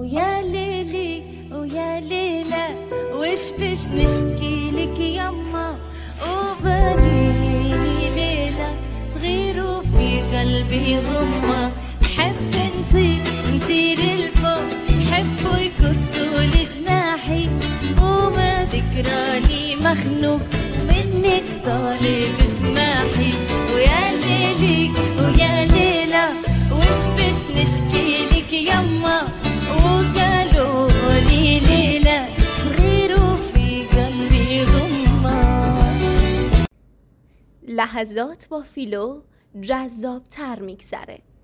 ويا ليلي ويا ليلى وش بش نشكي لك يما، وباليني ليلة صغير وفي قلبي غمة. نحب نطير الفوق، نحبوا يكسوا لي جناحي، وما ذكراني مخنوق منك طالب اسماحي. ويا ليلي ويا ليلى وش بش نشكي لك يما، وقالوا لي ليلة صغير وفي قلبي غمة. لحظات با فیلو جذاب‌تر میگذره.